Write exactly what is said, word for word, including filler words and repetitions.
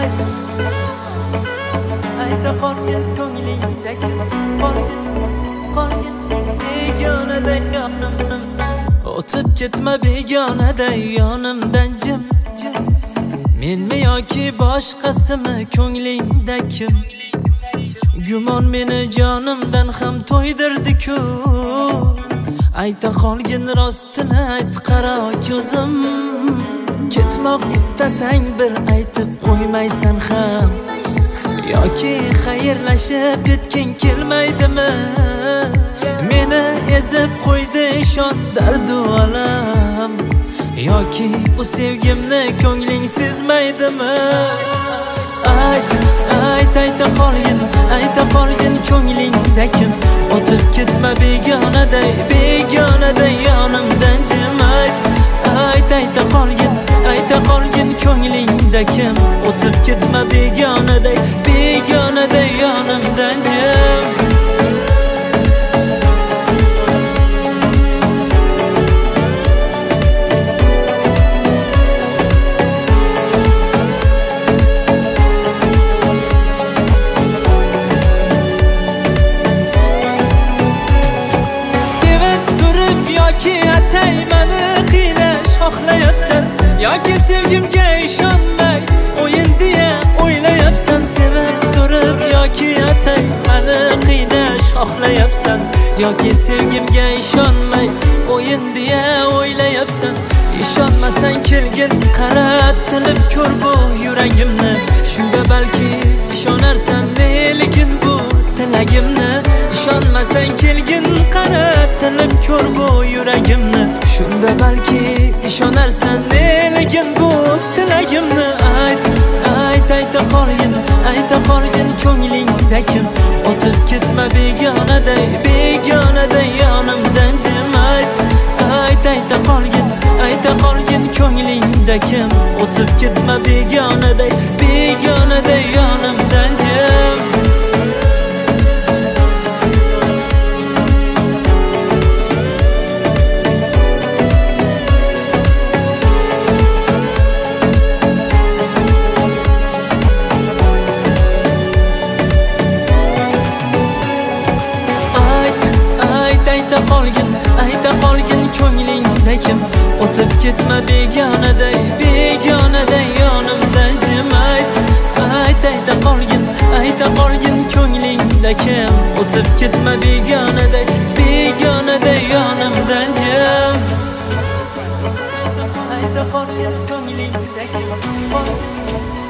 ayta ayta qolgan ko'nglingdagi qolgan qolgan begonada yonimdan o'tib ketma begonada yonimdan jim jim menmi yoki boshqasimi ko'nglingda kim gumon meni jonimdan ham to'ydirdi-ku ayta qolgin rostini ayt qaro ko'zim ketmoq istasang bir aytib qo'ymaysan ham yoki xayrlashib ketging kelmaydimi meni ezib qo'ydi ishon dardu alam yoki bu sevgimni ko'ngling sezmaydimi ayt ayt ayta qolgin ayta qolgin ko'nglingda kim o'tib ketma begonaday begonaday yonimdan jim ayt ayt ayta qolgin ayta qolgin ko'nglingda kim o'tib ketma begonaday begonaday yonimdan jim yoki atay meni qiynash xohlayapsan yoki sevgimga ishonmay o'yin deya o'ylayapsan sevib turib yoki atay meni qiynash xohlayapsan yoki sevgimga ishonmay o'yin deya o'ylayapsan ishonmasang kelgin qara tilib ko'r bu yuragimni shunda balki ishonarsan lekin bu tilagimni ishonmasang kelgin qara tilib ko'r bu yuragimni shunda balki ishonarsan lekin bu tilagimni ayt ayt ayta qolgin ayta qolgin ko'nglingda kim o'tib ketma begonaday begonaday yonimdan jim ayt ayt ayta qolgin ayta qolgin ko'nglingda kim o'tib ketma begonaday begonaday yonimdan jim ayta qolgin ayta qolgin ko'nglingda kim o'tib ketma begonaday begonaday yonimdan jim ayt ayt ayta qolgin ayta qolgin ko'nglingda kim o'tib ketma begonaday begonaday yonimdan jim ayta qolgin ko'nglingda kim